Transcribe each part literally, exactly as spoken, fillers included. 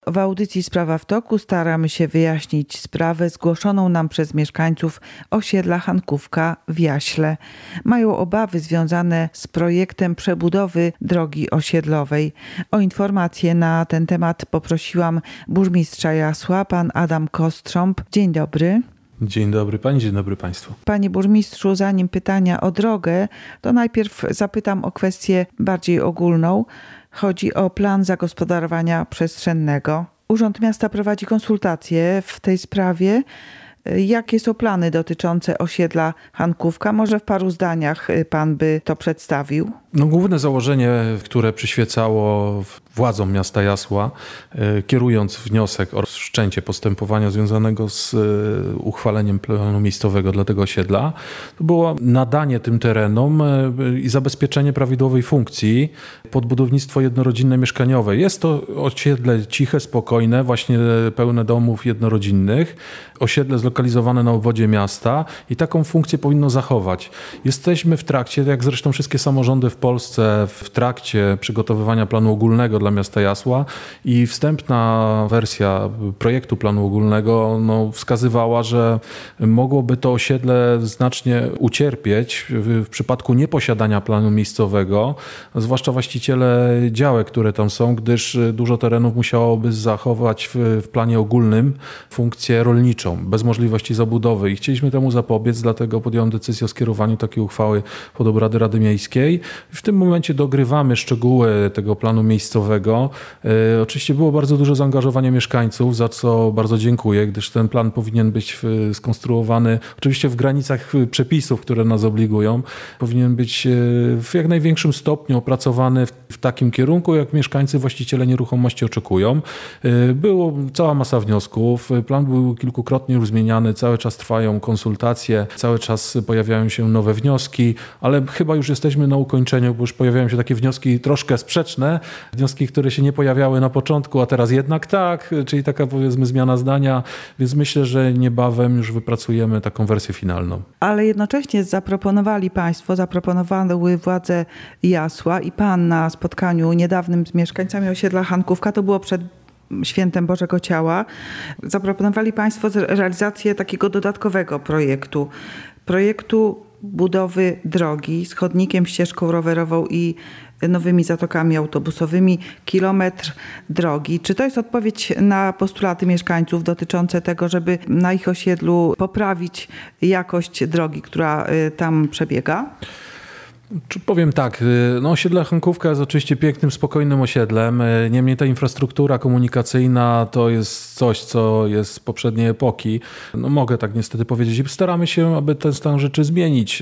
W audycji Sprawa w toku staramy się wyjaśnić sprawę zgłoszoną nam przez mieszkańców osiedla Hankówka w Jaśle. Mają obawy związane z projektem przebudowy drogi osiedlowej. O informację na ten temat poprosiłam burmistrza Jasła, pan Adam Kostrząb. Dzień dobry. Dzień dobry pani, dzień dobry państwu. Panie burmistrzu, zanim pytania o drogę, to najpierw zapytam o kwestię bardziej ogólną. Chodzi o plan zagospodarowania przestrzennego. Urząd Miasta prowadzi konsultacje w tej sprawie. Jakie są plany dotyczące osiedla Hankówka? Może w paru zdaniach pan by to przedstawił? No, główne założenie, które przyświecało władzom miasta Jasła, kierując wniosek o wszczęcie postępowania związanego z uchwaleniem planu miejscowego dla tego osiedla, to było nadanie tym terenom i zabezpieczenie prawidłowej funkcji pod budownictwo jednorodzinne mieszkaniowe. Jest to osiedle ciche, spokojne, właśnie pełne domów jednorodzinnych, osiedle zlokalizowane na obwodzie miasta i taką funkcję powinno zachować. Jesteśmy w trakcie, jak zresztą wszystkie samorządy w Polsce, w trakcie przygotowywania planu ogólnego dla miasta Jasła i wstępna wersja projektu planu ogólnego no, wskazywała, że mogłoby to osiedle znacznie ucierpieć w, w przypadku nieposiadania planu miejscowego, zwłaszcza właściciele działek, które tam są, gdyż dużo terenów musiałoby zachować w, w planie ogólnym funkcję rolniczą, bez możliwości zabudowy i chcieliśmy temu zapobiec, dlatego podjąłem decyzję o skierowaniu takiej uchwały pod obrady Rady Miejskiej. W tym momencie dogrywamy szczegóły tego planu miejscowego. E, oczywiście było bardzo duże zaangażowanie mieszkańców, za co bardzo dziękuję, gdyż ten plan powinien być w, skonstruowany oczywiście w granicach przepisów, które nas obligują. Powinien być w jak największym stopniu opracowany w, w takim kierunku, jak mieszkańcy, właściciele nieruchomości oczekują. E, było cała masa wniosków. Plan był kilkukrotnie już zmieniany, cały czas trwają konsultacje, cały czas pojawiają się nowe wnioski, ale chyba już jesteśmy na ukończeniu, bo już pojawiają się takie wnioski troszkę sprzeczne, wnioski, które się nie pojawiały na początku, a teraz jednak tak, czyli taka powiedzmy zmiana zdania, więc myślę, że niebawem już wypracujemy taką wersję finalną. Ale jednocześnie zaproponowali państwo, zaproponowały władze Jasła i pan na spotkaniu niedawnym z mieszkańcami osiedla Hankówka, to było przed Świętem Bożego Ciała, zaproponowali państwo realizację takiego dodatkowego projektu, projektu budowy drogi z chodnikiem, ścieżką rowerową i nowymi zatokami autobusowymi, kilometr drogi. Czy to jest odpowiedź na postulaty mieszkańców dotyczące tego, żeby na ich osiedlu poprawić jakość drogi, która tam przebiega? Powiem tak, no osiedle Hankówka jest oczywiście pięknym, spokojnym osiedlem, niemniej ta infrastruktura komunikacyjna to jest coś, co jest z poprzedniej epoki. No mogę tak niestety powiedzieć i staramy się, aby ten stan rzeczy zmienić.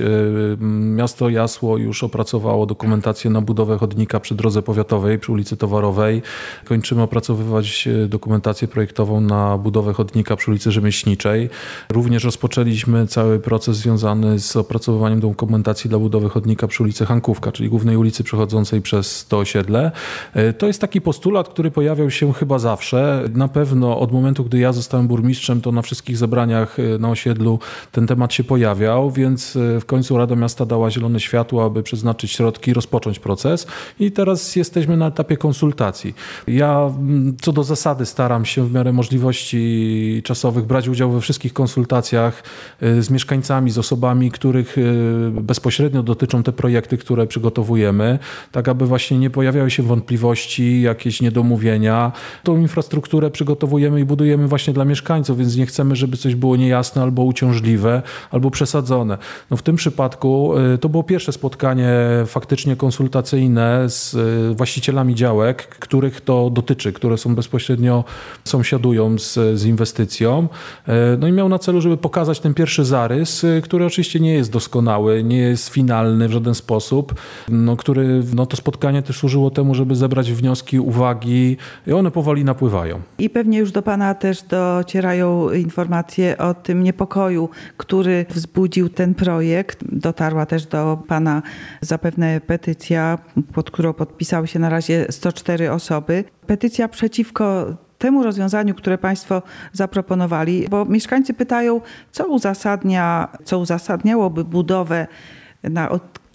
Miasto Jasło już opracowało dokumentację na budowę chodnika przy drodze powiatowej, przy ulicy Towarowej. Kończymy opracowywać dokumentację projektową na budowę chodnika przy ulicy Rzemieślniczej. Również rozpoczęliśmy cały proces związany z opracowywaniem dokumentacji dla budowy chodnika przy ulicy Hankówka, czyli głównej ulicy przechodzącej przez to osiedle. To jest taki postulat, który pojawiał się chyba zawsze. Na pewno od momentu, gdy ja zostałem burmistrzem, to na wszystkich zebraniach na osiedlu ten temat się pojawiał, więc w końcu Rada Miasta dała zielone światło, aby przeznaczyć środki i rozpocząć proces. I teraz jesteśmy na etapie konsultacji. Ja co do zasady staram się w miarę możliwości czasowych brać udział we wszystkich konsultacjach z mieszkańcami, z osobami, których bezpośrednio dotyczą te projekty, które przygotowujemy, tak aby właśnie nie pojawiały się wątpliwości, jakieś niedomówienia. Tą infrastrukturę przygotowujemy i budujemy właśnie dla mieszkańców, więc nie chcemy, żeby coś było niejasne albo uciążliwe, albo przesadzone. No w tym przypadku to było pierwsze spotkanie faktycznie konsultacyjne z właścicielami działek, których to dotyczy, które są bezpośrednio sąsiadują z, z inwestycją. No i miał na celu, żeby pokazać ten pierwszy zarys, który oczywiście nie jest doskonały, nie jest finalny w żaden sposób, no, który, no, to spotkanie też służyło temu, żeby zebrać wnioski, uwagi i one powoli napływają. I pewnie już do pana też docierają informacje o tym niepokoju, który wzbudził ten projekt. Dotarła też do pana zapewne petycja, pod którą podpisały się na razie sto cztery osoby. Petycja przeciwko temu rozwiązaniu, które państwo zaproponowali, bo mieszkańcy pytają, co uzasadnia, co uzasadniałoby budowę na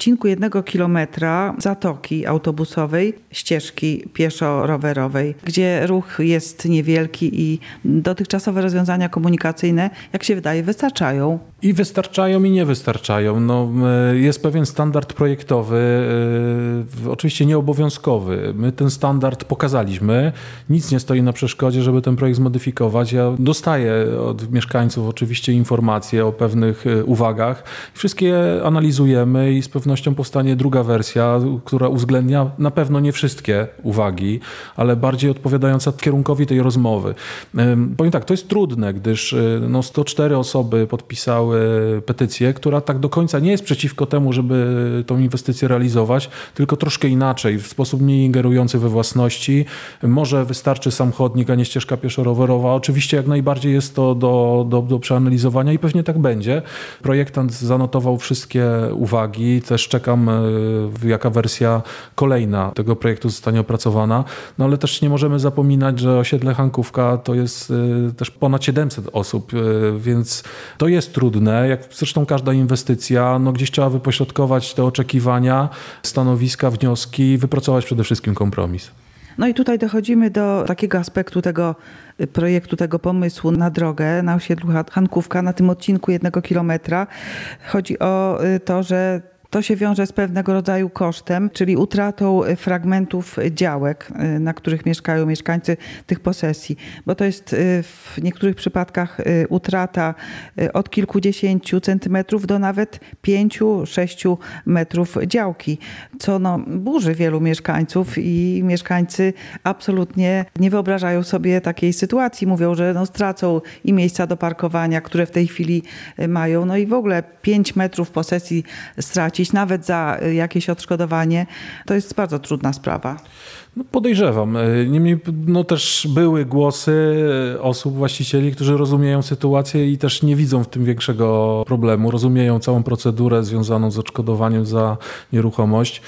odcinku jednego kilometra zatoki autobusowej, ścieżki pieszo-rowerowej, gdzie ruch jest niewielki i dotychczasowe rozwiązania komunikacyjne, jak się wydaje, wystarczają. I wystarczają, i nie wystarczają. No, jest pewien standard projektowy, oczywiście nieobowiązkowy. My ten standard pokazaliśmy. Nic nie stoi na przeszkodzie, żeby ten projekt zmodyfikować. Ja dostaję od mieszkańców oczywiście informacje o pewnych uwagach. Wszystkie analizujemy i z pewnością powstanie druga wersja, która uwzględnia na pewno nie wszystkie uwagi, ale bardziej odpowiadająca kierunkowi tej rozmowy. Powiem tak, to jest trudne, gdyż no, sto cztery osoby podpisały petycję, która tak do końca nie jest przeciwko temu, żeby tą inwestycję realizować, tylko troszkę inaczej, w sposób mniej ingerujący we własności. Może wystarczy sam chodnik, a nie ścieżka pieszo-rowerowa. Oczywiście jak najbardziej jest to do, do, do przeanalizowania i pewnie tak będzie. Projektant zanotował wszystkie uwagi. Też czekam, jaka wersja kolejna tego projektu zostanie opracowana. No ale też nie możemy zapominać, że osiedle Hankówka to jest też ponad siedemset osób, więc to jest trudne. Jak zresztą każda inwestycja, no gdzieś trzeba wypośrodkować te oczekiwania, stanowiska, wnioski, wypracować przede wszystkim kompromis. No i tutaj dochodzimy do takiego aspektu tego projektu, tego pomysłu na drogę na osiedlu Hankówka, na tym odcinku jednego kilometra. Chodzi o to, że to się wiąże z pewnego rodzaju kosztem, czyli utratą fragmentów działek, na których mieszkają mieszkańcy tych posesji. Bo to jest w niektórych przypadkach utrata od kilkudziesięciu centymetrów do nawet pięciu, sześciu metrów działki, co no, burzy wielu mieszkańców i mieszkańcy absolutnie nie wyobrażają sobie takiej sytuacji. Mówią, że no, stracą i miejsca do parkowania, które w tej chwili mają, no i w ogóle pięć metrów posesji stracić, nawet za jakieś odszkodowanie, to jest bardzo trudna sprawa. No podejrzewam. Niemniej no też były głosy osób, właścicieli, którzy rozumieją sytuację i też nie widzą w tym większego problemu. Rozumieją całą procedurę związaną z odszkodowaniem za nieruchomość.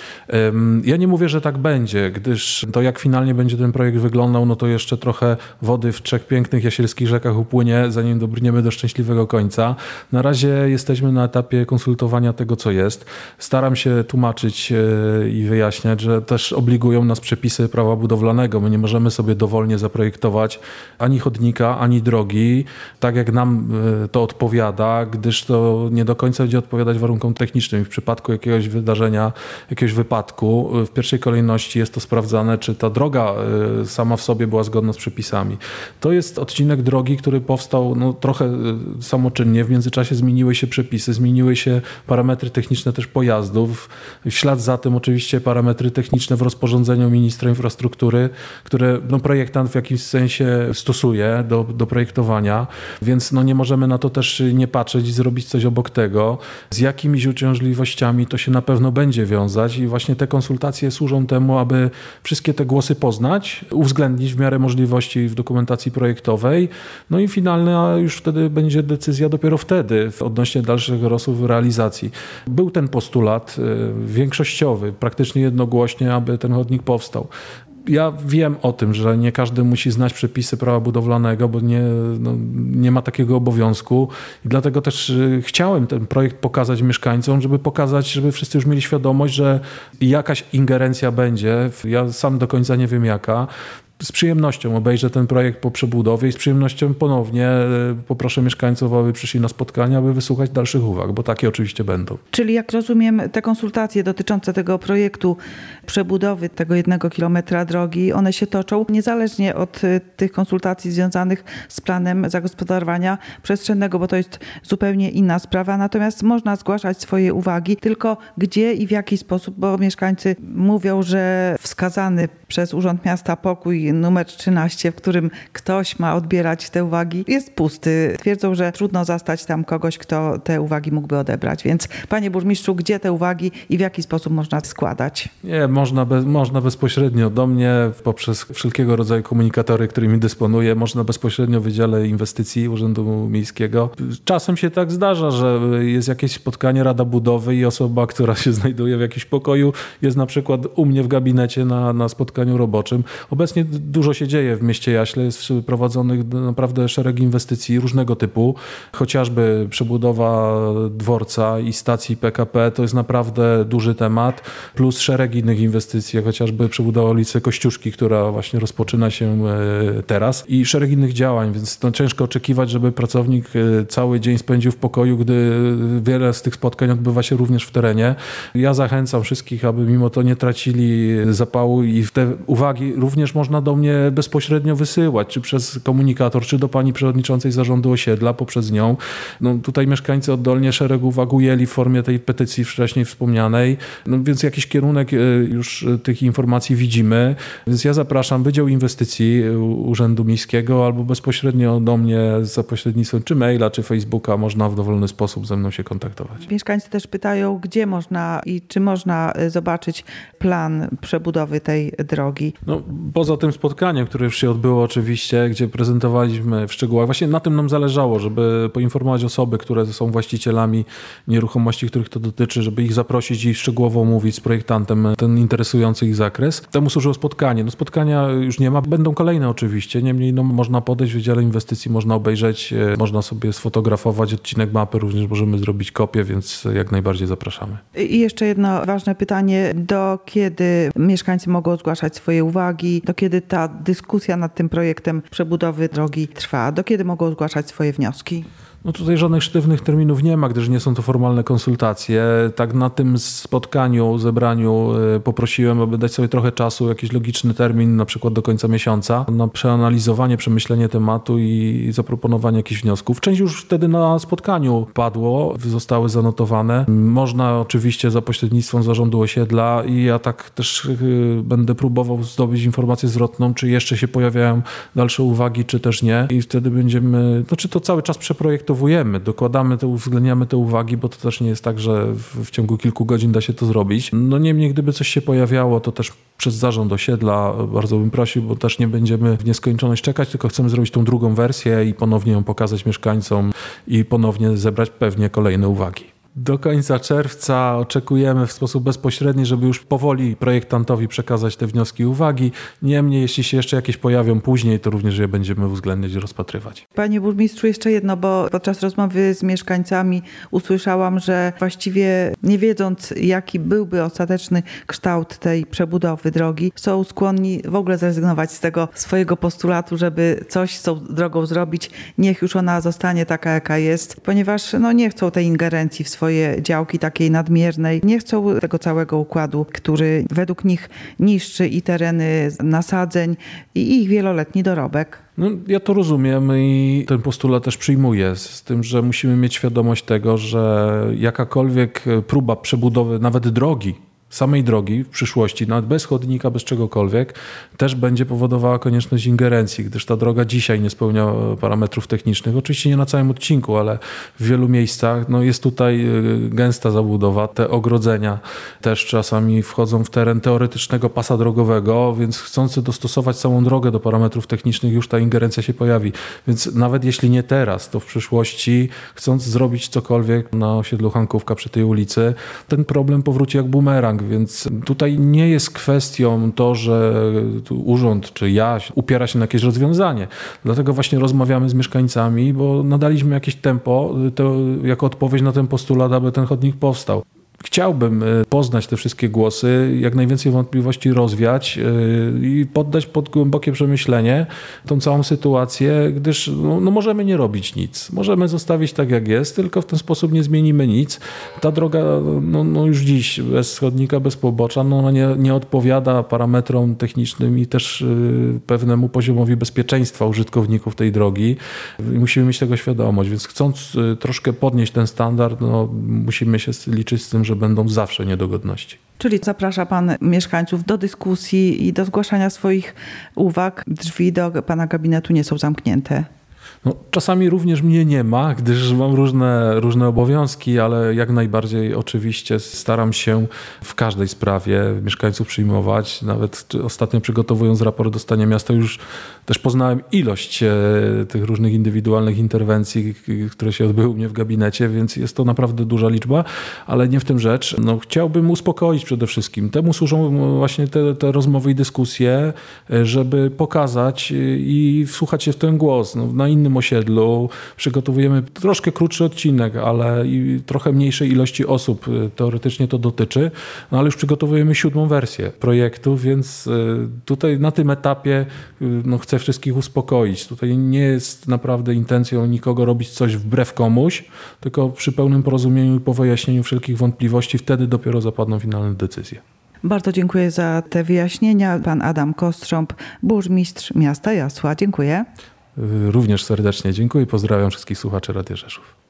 Ja nie mówię, że tak będzie, gdyż to jak finalnie będzie ten projekt wyglądał, no to jeszcze trochę wody w trzech pięknych jasielskich rzekach upłynie, zanim dobrniemy do szczęśliwego końca. Na razie jesteśmy na etapie konsultowania tego, co jest. Staram się tłumaczyć i wyjaśniać, że też obligują nas przepisy prawa budowlanego. My nie możemy sobie dowolnie zaprojektować ani chodnika, ani drogi, tak jak nam to odpowiada, gdyż to nie do końca będzie odpowiadać warunkom technicznym. W przypadku jakiegoś wydarzenia, jakiegoś wypadku, w pierwszej kolejności jest to sprawdzane, czy ta droga sama w sobie była zgodna z przepisami. To jest odcinek drogi, który powstał no, trochę samoczynnie. W międzyczasie zmieniły się przepisy, zmieniły się parametry techniczne też pojazdów. W ślad za tym oczywiście parametry techniczne w rozporządzeniu ministra infrastruktury, które no, projektant w jakimś sensie stosuje do, do projektowania, więc no, nie możemy na to też nie patrzeć i zrobić coś obok tego. Z jakimiś uciążliwościami to się na pewno będzie wiązać i właśnie te konsultacje służą temu, aby wszystkie te głosy poznać, uwzględnić w miarę możliwości w dokumentacji projektowej, no i finalna już wtedy będzie decyzja dopiero wtedy odnośnie dalszych rozsłów realizacji. Był ten postulat większościowy, praktycznie jednogłośnie, aby ten chodnik powstał. Ja wiem o tym, że nie każdy musi znać przepisy prawa budowlanego, bo nie, no, nie ma takiego obowiązku i dlatego też chciałem ten projekt pokazać mieszkańcom, żeby pokazać, żeby wszyscy już mieli świadomość, że jakaś ingerencja będzie. Ja sam do końca nie wiem jaka. Z przyjemnością obejrzę ten projekt po przebudowie i z przyjemnością ponownie poproszę mieszkańców, aby przyszli na spotkanie, aby wysłuchać dalszych uwag, bo takie oczywiście będą. Czyli jak rozumiem, te konsultacje dotyczące tego projektu przebudowy tego jednego kilometra drogi, one się toczą niezależnie od tych konsultacji związanych z planem zagospodarowania przestrzennego, bo to jest zupełnie inna sprawa. Natomiast można zgłaszać swoje uwagi, tylko gdzie i w jaki sposób, bo mieszkańcy mówią, że wskazany przez Urząd Miasta pokój numer trzynaście, w którym ktoś ma odbierać te uwagi, jest pusty. Twierdzą, że trudno zastać tam kogoś, kto te uwagi mógłby odebrać. Więc panie burmistrzu, gdzie te uwagi i w jaki sposób można składać? Nie, można, bez, można bezpośrednio do mnie, poprzez wszelkiego rodzaju komunikatory, którymi dysponuję, można bezpośrednio w Wydziale Inwestycji Urzędu Miejskiego. Czasem się tak zdarza, że jest jakieś spotkanie, Rada Budowy i osoba, która się znajduje w jakimś pokoju, jest na przykład u mnie w gabinecie na, na spotkaniu roboczym. Obecnie dużo się dzieje w mieście Jaśle. Jest prowadzonych naprawdę szereg inwestycji różnego typu. Chociażby przebudowa dworca i stacji P K P to jest naprawdę duży temat. Plus szereg innych inwestycji, jak chociażby przebudowa ulicy Kościuszki, która właśnie rozpoczyna się teraz i szereg innych działań, więc to ciężko oczekiwać, żeby pracownik cały dzień spędził w pokoju, gdy wiele z tych spotkań odbywa się również w terenie. Ja zachęcam wszystkich, aby mimo to nie tracili zapału i te uwagi również można do mnie bezpośrednio wysyłać, czy przez komunikator, czy do pani przewodniczącej zarządu osiedla, poprzez nią. No, tutaj mieszkańcy oddolnie szereg uwag ujęli w formie tej petycji wcześniej wspomnianej, no, więc jakiś kierunek już tych informacji widzimy. Więc ja zapraszam Wydział Inwestycji Urzędu Miejskiego albo bezpośrednio do mnie za pośrednictwem czy maila, czy Facebooka można w dowolny sposób ze mną się kontaktować. Mieszkańcy też pytają, gdzie można i czy można zobaczyć plan przebudowy tej drogi. No, poza tym spotkaniem, które już się odbyło oczywiście, gdzie prezentowaliśmy w szczegółach, właśnie na tym nam zależało, żeby poinformować osoby, które są właścicielami nieruchomości, których to dotyczy, żeby ich zaprosić i szczegółowo omówić z projektantem ten interesujący ich zakres. Temu służyło spotkanie. No, spotkania już nie ma, będą kolejne oczywiście, niemniej no, można podejść w Wydziale Inwestycji, można obejrzeć, można sobie sfotografować odcinek mapy, również możemy zrobić kopię, więc jak najbardziej zapraszamy. I jeszcze jedno ważne pytanie, do kiedy mieszkańcy mogą zgłaszać swoje uwagi, do kiedy ta dyskusja nad tym projektem przebudowy drogi trwa, do kiedy mogą zgłaszać swoje wnioski? No tutaj żadnych sztywnych terminów nie ma, gdyż nie są to formalne konsultacje. Tak na tym spotkaniu, zebraniu poprosiłem, aby dać sobie trochę czasu, jakiś logiczny termin, na przykład do końca miesiąca, na przeanalizowanie, przemyślenie tematu i zaproponowanie jakichś wniosków. Część już wtedy na spotkaniu padło, zostały zanotowane. Można oczywiście za pośrednictwem zarządu osiedla i ja tak też będę próbował zdobyć informację zwrotną, czy jeszcze się pojawiają dalsze uwagi, czy też nie. I wtedy będziemy, znaczy to cały czas przeprojektowujemy. Dokładamy te, uwzględniamy te uwagi, bo to też nie jest tak, że w, w ciągu kilku godzin da się to zrobić. No niemniej, gdyby coś się pojawiało, to też przez zarząd osiedla bardzo bym prosił, bo też nie będziemy w nieskończoność czekać, tylko chcemy zrobić tą drugą wersję i ponownie ją pokazać mieszkańcom i ponownie zebrać pewnie kolejne uwagi. Do końca czerwca oczekujemy w sposób bezpośredni, żeby już powoli projektantowi przekazać te wnioski i uwagi. Niemniej, jeśli się jeszcze jakieś pojawią później, to również je będziemy uwzględniać i rozpatrywać. Panie burmistrzu, jeszcze jedno, bo podczas rozmowy z mieszkańcami usłyszałam, że właściwie nie wiedząc, jaki byłby ostateczny kształt tej przebudowy drogi, są skłonni w ogóle zrezygnować z tego swojego postulatu, żeby coś z tą drogą zrobić. Niech już ona zostanie taka, jaka jest, ponieważ no, nie chcą tej ingerencji w swoje swoje działki takiej nadmiernej. Nie chcą tego całego układu, który według nich niszczy i tereny nasadzeń i ich wieloletni dorobek. No, ja to rozumiem i ten postulat też przyjmuję, z tym, że musimy mieć świadomość tego, że jakakolwiek próba przebudowy nawet drogi, samej drogi w przyszłości, nawet bez chodnika, bez czegokolwiek, też będzie powodowała konieczność ingerencji, gdyż ta droga dzisiaj nie spełnia parametrów technicznych. Oczywiście nie na całym odcinku, ale w wielu miejscach no jest tutaj gęsta zabudowa. Te ogrodzenia też czasami wchodzą w teren teoretycznego pasa drogowego, więc chcąc dostosować całą drogę do parametrów technicznych, już ta ingerencja się pojawi. Więc nawet jeśli nie teraz, to w przyszłości, chcąc zrobić cokolwiek na osiedlu Hankówka przy tej ulicy, ten problem powróci jak bumerang. Więc tutaj nie jest kwestią to, że urząd czy ja upiera się na jakieś rozwiązanie. Dlatego właśnie rozmawiamy z mieszkańcami, bo nadaliśmy jakieś tempo to jako odpowiedź na ten postulat, aby ten chodnik powstał. Chciałbym poznać te wszystkie głosy, jak najwięcej wątpliwości rozwiać i poddać pod głębokie przemyślenie tą całą sytuację, gdyż no, no możemy nie robić nic. Możemy zostawić tak, jak jest, tylko w ten sposób nie zmienimy nic. Ta droga no, no już dziś bez chodnika, bez pobocza, no ona nie, nie odpowiada parametrom technicznym i też pewnemu poziomowi bezpieczeństwa użytkowników tej drogi. I musimy mieć tego świadomość, więc chcąc troszkę podnieść ten standard, no, musimy się liczyć z tym, że będą zawsze niedogodności. Czyli zaprasza pan mieszkańców do dyskusji i do zgłaszania swoich uwag. Drzwi do pana gabinetu nie są zamknięte. No, czasami również mnie nie ma, gdyż mam różne, różne obowiązki, ale jak najbardziej oczywiście staram się w każdej sprawie mieszkańców przyjmować. Nawet ostatnio przygotowując raport do stanu miasta już też poznałem ilość e, tych różnych indywidualnych interwencji, które się odbyły u mnie w gabinecie, więc jest to naprawdę duża liczba, ale nie w tym rzecz. No, chciałbym uspokoić przede wszystkim. Temu służą właśnie te, te rozmowy i dyskusje, żeby pokazać i wsłuchać się w ten głos. No, na innym osiedlu przygotowujemy troszkę krótszy odcinek, ale i trochę mniejszej ilości osób teoretycznie to dotyczy, no ale już przygotowujemy siódmą wersję projektu, więc tutaj na tym etapie no, chcę wszystkich uspokoić. Tutaj nie jest naprawdę intencją nikogo robić coś wbrew komuś, tylko przy pełnym porozumieniu i po wyjaśnieniu wszelkich wątpliwości wtedy dopiero zapadną finalne decyzje. Bardzo dziękuję za te wyjaśnienia. Pan Adam Kostrząb, burmistrz miasta Jasła. Dziękuję. Również serdecznie dziękuję i pozdrawiam wszystkich słuchaczy Radia Rzeszów.